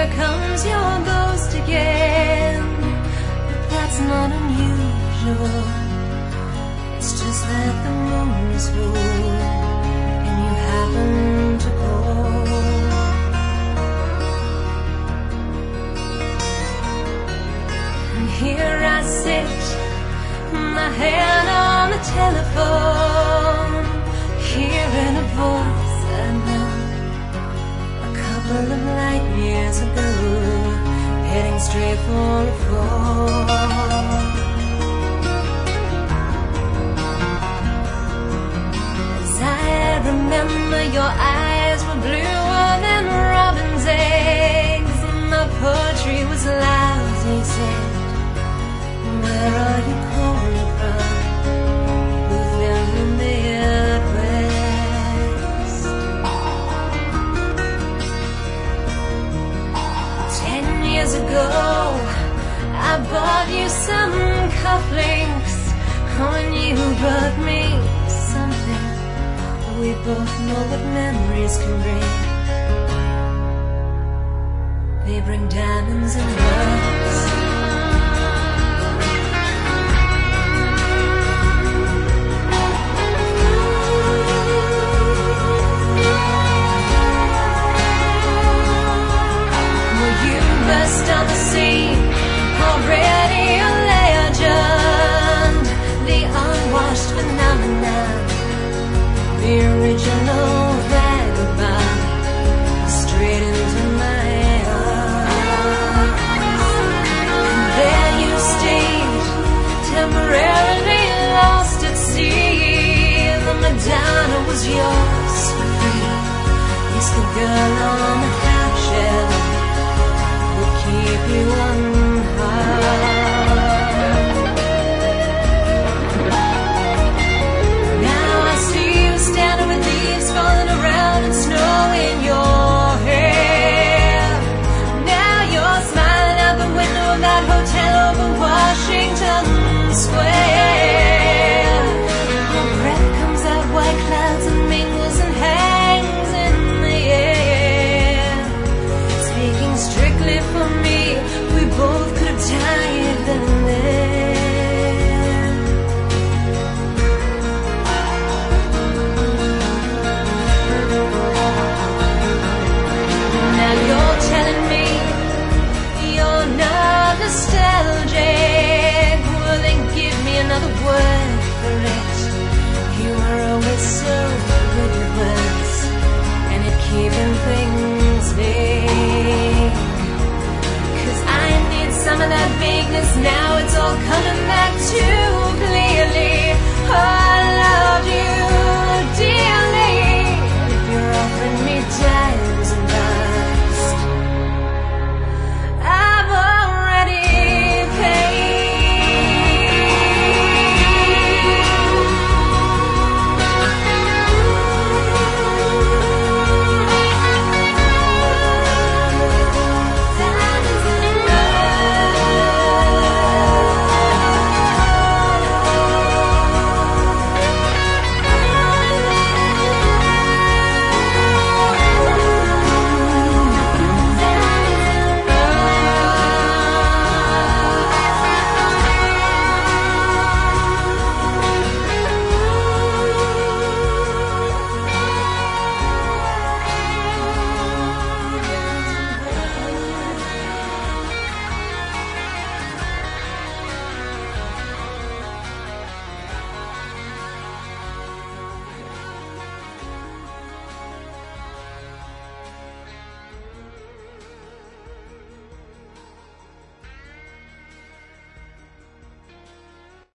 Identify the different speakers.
Speaker 1: here comes your ghost again. But that's not unusual. It's just that the moon is full and you happen to call. And here I sit, my hand on the telephone, hearing a voice I know a couple of light years ago, heading straight for a fall. As I remember, your eyes were bluer than robin's eggs, and my poetry was lousy, said, where are you calling from? Who's them in the Midwest? 10 years ago, I bought you some cufflinks. When you brought me something, we both know what memories can bring. They bring diamonds and rocks. Burst on the scene, already a legend, the unwashed phenomenon, the original vagabond, straight into my arms. And there you stayed, temporarily lost at sea. The Madonna was yours for free. It's the girl on the half shell, keep you unharmed. Now I see you standing with leaves falling around and snow in your hair. Now you're smiling out the window of that hotel over Washington Square. Your breath comes out white clouds and mingles and hangs in the air. Speaking strictly for me, we both could have died then and there. Now you're telling me you're not nostalgic. Well, then give me another word for it. You were always so good with words, and at keeping things vague. Some of that vagueness, now it's all coming back too clearly. Oh,